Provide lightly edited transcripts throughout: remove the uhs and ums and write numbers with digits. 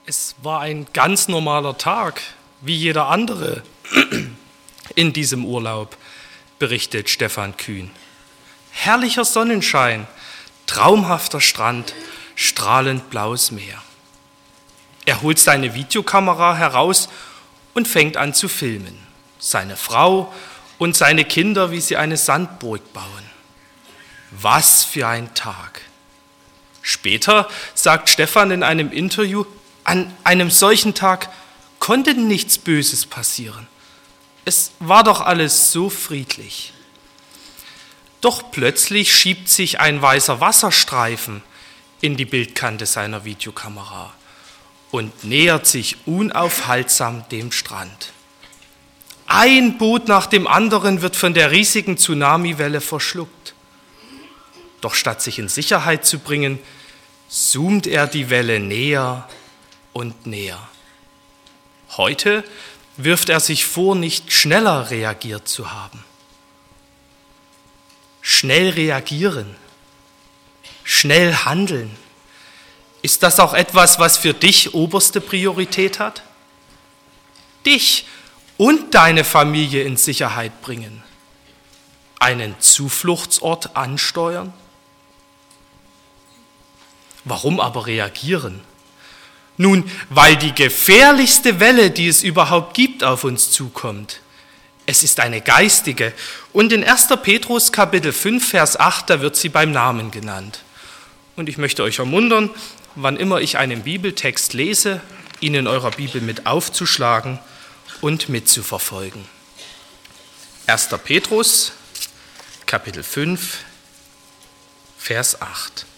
Es war ein ganz normaler Tag, wie jeder andere in diesem Urlaub, berichtet Stefan Kühn. Herrlicher Sonnenschein, traumhafter Strand, strahlend blaues Meer. Er holt seine Videokamera heraus und fängt an zu filmen. Seine Frau und seine Kinder, wie sie eine Sandburg bauen. Was für ein Tag! Später sagt Stefan in einem Interview, an einem solchen Tag konnte nichts Böses passieren. Es war doch alles so friedlich. Doch plötzlich schiebt sich ein weißer Wasserstreifen in die Bildkante seiner Videokamera und nähert sich unaufhaltsam dem Strand. Ein Boot nach dem anderen wird von der riesigen Tsunamiwelle verschluckt. Doch statt sich in Sicherheit zu bringen, zoomt er die Welle näher und näher. Heute wirft er sich vor, nicht schneller reagiert zu haben. Schnell reagieren, schnell handeln. Ist das auch etwas, was für dich oberste Priorität hat? Dich und deine Familie in Sicherheit bringen, einen Zufluchtsort ansteuern? Warum aber reagieren? Nun, weil die gefährlichste Welle, die es überhaupt gibt, auf uns zukommt. Es ist eine geistige und in 1. Petrus Kapitel 5, Vers 8, da wird sie beim Namen genannt. Und ich möchte euch ermuntern, wann immer ich einen Bibeltext lese, ihn in eurer Bibel mit aufzuschlagen und mitzuverfolgen. 1. Petrus Kapitel 5, Vers 8.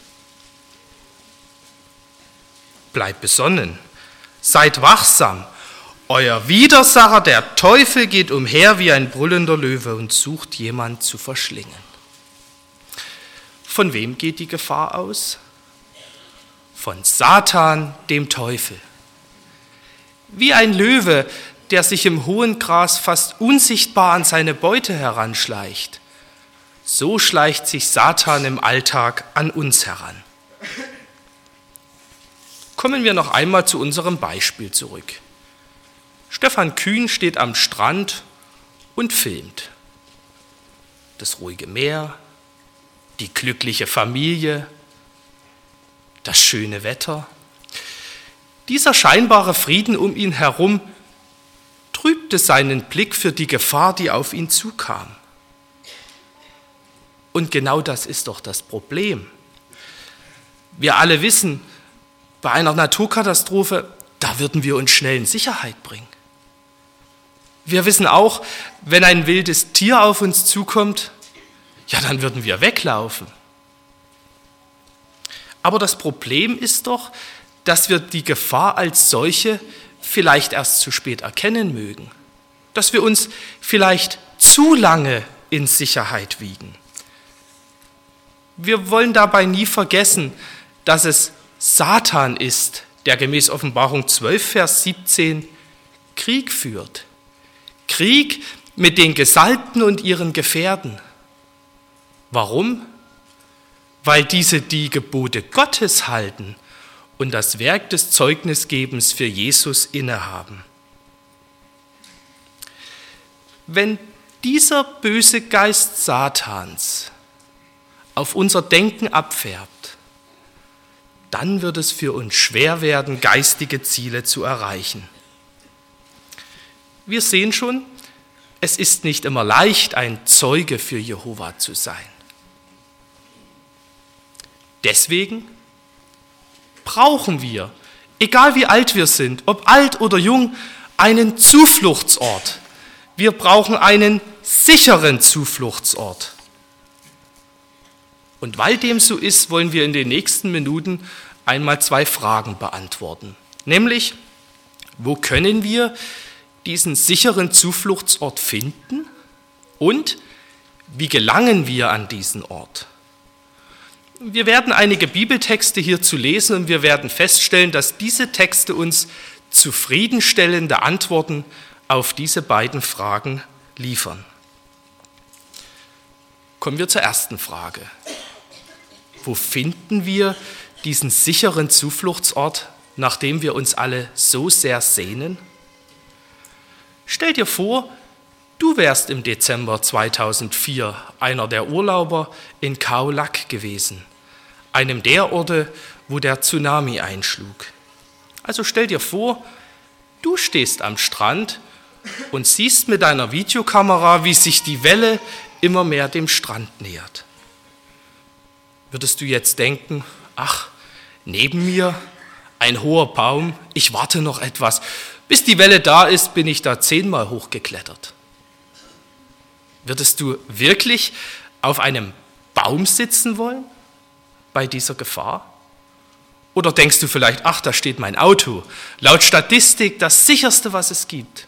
Bleibt besonnen, seid wachsam. Euer Widersacher, der Teufel, geht umher wie ein brüllender Löwe und sucht jemand zu verschlingen. Von wem geht die Gefahr aus? Von Satan, dem Teufel. Wie ein Löwe, der sich im hohen Gras fast unsichtbar an seine Beute heranschleicht, so schleicht sich Satan im Alltag an uns heran. Kommen wir noch einmal zu unserem Beispiel zurück. Stefan Kühn steht am Strand und filmt. Das ruhige Meer, die glückliche Familie, das schöne Wetter. Dieser scheinbare Frieden um ihn herum trübte seinen Blick für die Gefahr, die auf ihn zukam. Und genau das ist doch das Problem. Wir alle wissen, bei einer Naturkatastrophe, da würden wir uns schnell in Sicherheit bringen. Wir wissen auch, wenn ein wildes Tier auf uns zukommt, ja, dann würden wir weglaufen. Aber das Problem ist doch, dass wir die Gefahr als solche vielleicht erst zu spät erkennen mögen. Dass wir uns vielleicht zu lange in Sicherheit wiegen. Wir wollen dabei nie vergessen, dass es Satan ist, der gemäß Offenbarung 12, Vers 17 Krieg führt. Krieg mit den Gesalbten und ihren Gefährten. Warum? Weil diese die Gebote Gottes halten und das Werk des Zeugnisgebens für Jesus innehaben. Wenn dieser böse Geist Satans auf unser Denken abfärbt, dann wird es für uns schwer werden, geistige Ziele zu erreichen. Wir sehen schon, es ist nicht immer leicht, ein Zeuge für Jehova zu sein. Deswegen brauchen wir, egal wie alt wir sind, ob alt oder jung, einen Zufluchtsort. Wir brauchen einen sicheren Zufluchtsort. Und weil dem so ist, wollen wir in den nächsten Minuten einmal 2 Fragen beantworten. Nämlich, wo können wir diesen sicheren Zufluchtsort finden? Und wie gelangen wir an diesen Ort? Wir werden einige Bibeltexte hierzu lesen und wir werden feststellen, dass diese Texte uns zufriedenstellende Antworten auf diese beiden Fragen liefern. Kommen wir zur ersten Frage. Wo finden wir diesen sicheren Zufluchtsort nach dem wir uns alle so sehr sehnen? Stell dir vor, du wärst im Dezember 2004 einer der Urlauber in Khao Lak gewesen, einem der Orte, wo der Tsunami einschlug. Also stell dir vor, du stehst am Strand und siehst mit deiner Videokamera, wie sich die Welle immer mehr dem Strand nähert. Würdest du jetzt denken, ach, neben mir ein hoher Baum, ich warte noch etwas, bis die Welle da ist, bin ich da 10-mal hochgeklettert. Würdest du wirklich auf einem Baum sitzen wollen bei dieser Gefahr? Oder denkst du vielleicht, ach, da steht mein Auto, laut Statistik das sicherste, was es gibt?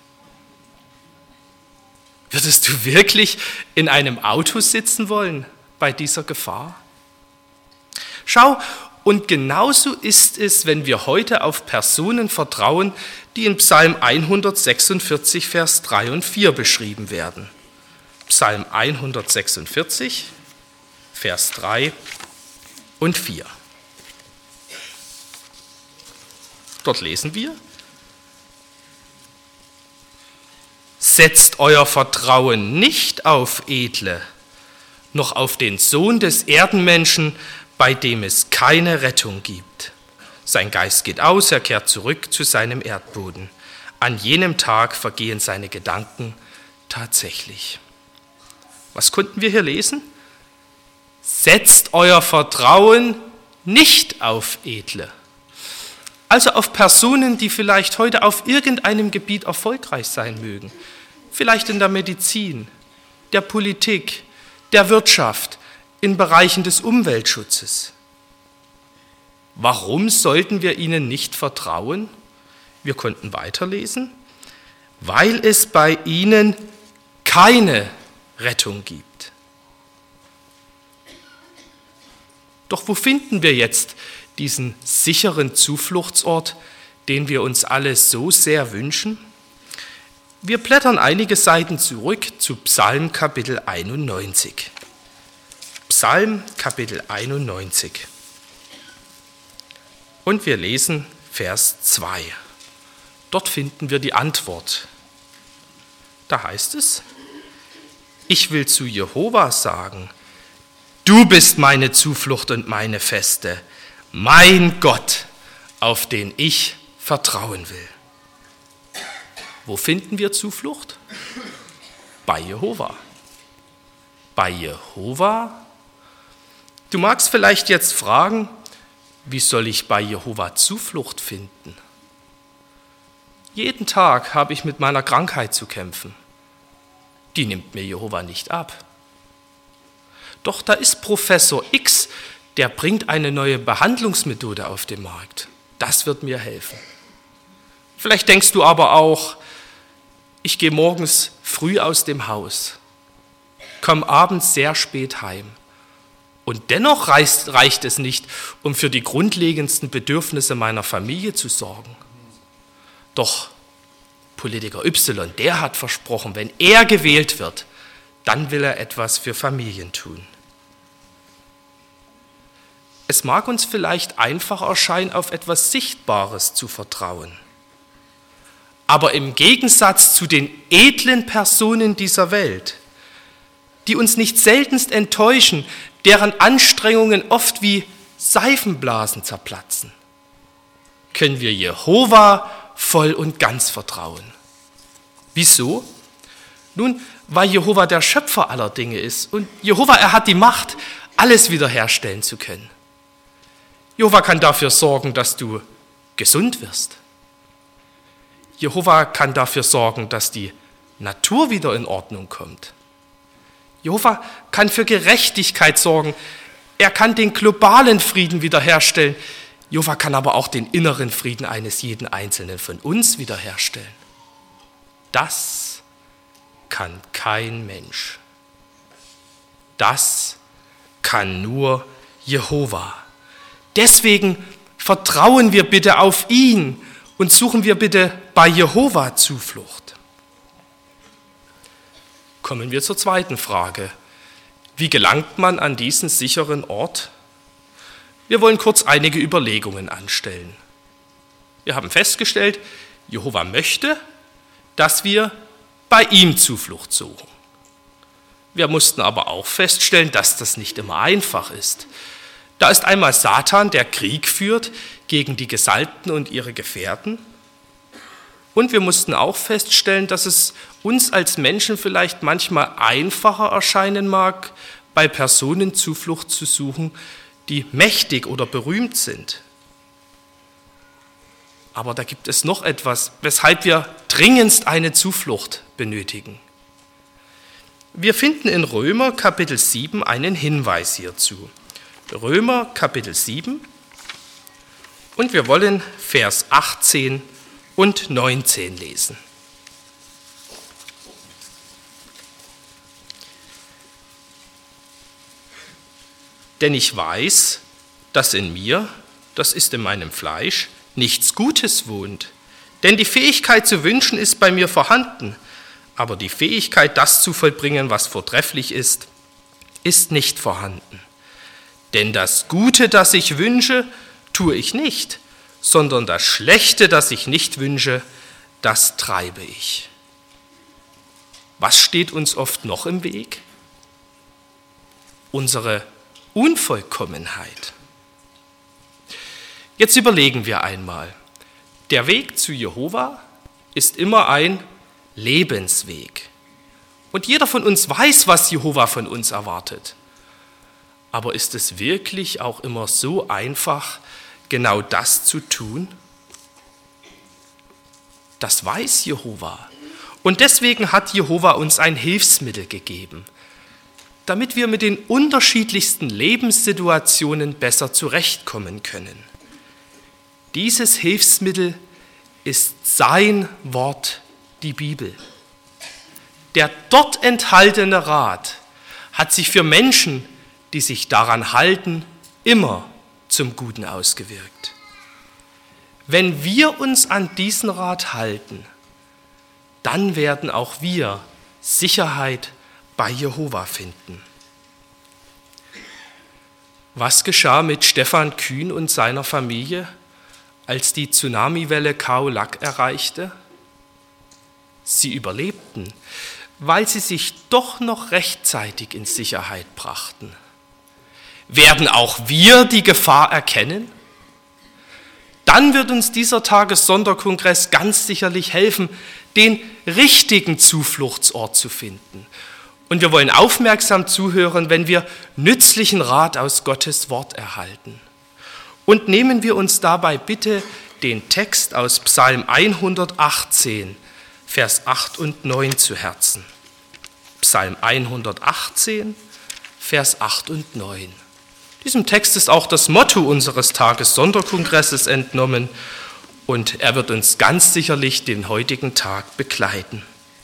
Würdest du wirklich in einem Auto sitzen wollen bei dieser Gefahr? Schau, und genauso ist es, wenn wir heute auf Personen vertrauen, die in Psalm 146, Vers 3 und 4 beschrieben werden. Psalm 146, Vers 3 und 4. Dort lesen wir: Setzt euer Vertrauen nicht auf Edle, noch auf den Sohn des Erdenmenschen, bei dem es keine Rettung gibt. Sein Geist geht aus, er kehrt zurück zu seinem Erdboden. An jenem Tag vergehen seine Gedanken tatsächlich. Was konnten wir hier lesen? Setzt euer Vertrauen nicht auf Edle. Also auf Personen, die vielleicht heute auf irgendeinem Gebiet erfolgreich sein mögen. Vielleicht in der Medizin, der Politik, der Wirtschaft, in Bereichen des Umweltschutzes. Warum sollten wir ihnen nicht vertrauen? Wir konnten weiterlesen. Weil es bei ihnen keine Rettung gibt. Doch wo finden wir jetzt diesen sicheren Zufluchtsort, den wir uns alle so sehr wünschen? Wir blättern einige Seiten zurück zu Psalm Kapitel 91. Psalm Kapitel 91. Und wir lesen Vers 2. Dort finden wir die Antwort. Da heißt es: Ich will zu Jehova sagen, du bist meine Zuflucht und meine Feste, mein Gott, auf den ich vertrauen will. Wo finden wir Zuflucht? Bei Jehova. Bei Jehova? Du magst vielleicht jetzt fragen, wie soll ich bei Jehova Zuflucht finden? Jeden Tag habe ich mit meiner Krankheit zu kämpfen. Die nimmt mir Jehova nicht ab. Doch da ist Professor X, der bringt eine neue Behandlungsmethode auf den Markt. Das wird mir helfen. Vielleicht denkst du aber auch, ich gehe morgens früh aus dem Haus, komme abends sehr spät heim. Und dennoch reicht es nicht, um für die grundlegendsten Bedürfnisse meiner Familie zu sorgen. Doch Politiker Y, der hat versprochen, wenn er gewählt wird, dann will er etwas für Familien tun. Es mag uns vielleicht einfach erscheinen, auf etwas Sichtbares zu vertrauen. Aber im Gegensatz zu den edlen Personen dieser Welt, die uns nicht seltenst enttäuschen, deren Anstrengungen oft wie Seifenblasen zerplatzen, können wir Jehova voll und ganz vertrauen. Wieso? Nun, weil Jehova der Schöpfer aller Dinge ist und Jehova, er hat die Macht, alles wiederherstellen zu können. Jehova kann dafür sorgen, dass du gesund wirst. Jehova kann dafür sorgen, dass die Natur wieder in Ordnung kommt. Jehova kann für Gerechtigkeit sorgen. Er kann den globalen Frieden wiederherstellen. Jehova kann aber auch den inneren Frieden eines jeden Einzelnen von uns wiederherstellen. Das kann kein Mensch. Das kann nur Jehova. Deswegen vertrauen wir bitte auf ihn und suchen wir bitte bei Jehova Zuflucht. Kommen wir zur zweiten Frage. Wie gelangt man an diesen sicheren Ort? Wir wollen kurz einige Überlegungen anstellen. Wir haben festgestellt, Jehova möchte, dass wir bei ihm Zuflucht suchen. Wir mussten aber auch feststellen, dass das nicht immer einfach ist. Da ist einmal Satan, der Krieg führt gegen die Gesalbten und ihre Gefährten. Und wir mussten auch feststellen, dass es uns als Menschen vielleicht manchmal einfacher erscheinen mag, bei Personen Zuflucht zu suchen, die mächtig oder berühmt sind. Aber da gibt es noch etwas, weshalb wir dringendst eine Zuflucht benötigen. Wir finden in Römer Kapitel 7 einen Hinweis hierzu. Römer Kapitel 7 und wir wollen Vers 18 und 19 lesen. Denn ich weiß, dass in mir, das ist in meinem Fleisch, nichts Gutes wohnt. Denn die Fähigkeit zu wünschen ist bei mir vorhanden, aber die Fähigkeit, das zu vollbringen, was vortrefflich ist, ist nicht vorhanden. Denn das Gute, das ich wünsche, tue ich nicht, sondern das Schlechte, das ich nicht wünsche, das treibe ich. Was steht uns oft noch im Weg? Unsere Unvollkommenheit. Jetzt überlegen wir einmal. Der Weg zu Jehova ist immer ein Lebensweg. Und jeder von uns weiß, was Jehova von uns erwartet. Aber ist es wirklich auch immer so einfach, genau das zu tun? Das weiß Jehova. Und deswegen hat Jehova uns ein Hilfsmittel gegeben, damit wir mit den unterschiedlichsten Lebenssituationen besser zurechtkommen können. Dieses Hilfsmittel ist sein Wort, die Bibel. Der dort enthaltene Rat hat sich für Menschen, die sich daran halten, immer zum Guten ausgewirkt. Wenn wir uns an diesen Rat halten, dann werden auch wir Sicherheit bei Jehova finden. Was geschah mit Stephan Kühn und seiner Familie, als die Tsunamiwelle Khao Lak erreichte? Sie überlebten, weil sie sich doch noch rechtzeitig in Sicherheit brachten. Werden auch wir die Gefahr erkennen? Dann wird uns dieser Tagessonderkongress ganz sicherlich helfen, den richtigen Zufluchtsort zu finden. Und wir wollen aufmerksam zuhören, wenn wir nützlichen Rat aus Gottes Wort erhalten. Und nehmen wir uns dabei bitte den Text aus Psalm 118, Vers 8 und 9 zu Herzen. Psalm 118, Vers 8 und 9. Diesem Text ist auch das Motto unseres Tagessonderkongresses entnommen und er wird uns ganz sicherlich den heutigen Tag begleiten.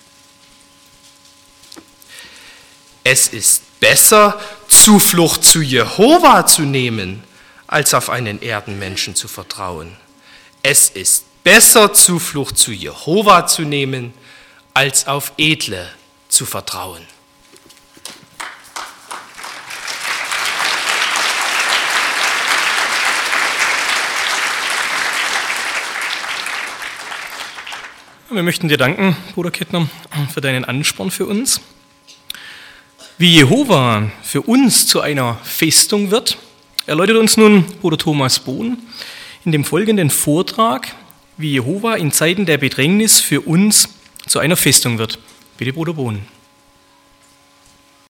Es ist besser, Zuflucht zu Jehova zu nehmen, als auf einen Erdenmenschen zu vertrauen. Es ist besser, Zuflucht zu Jehova zu nehmen, als auf Edle zu vertrauen. Wir möchten dir danken, Bruder Kettner, für deinen Ansporn für uns. Wie Jehova für uns zu einer Festung wird, erläutert uns nun Bruder Thomas Bohn in dem folgenden Vortrag, wie Jehova in Zeiten der Bedrängnis für uns zu einer Festung wird. Bitte, Bruder Bohn.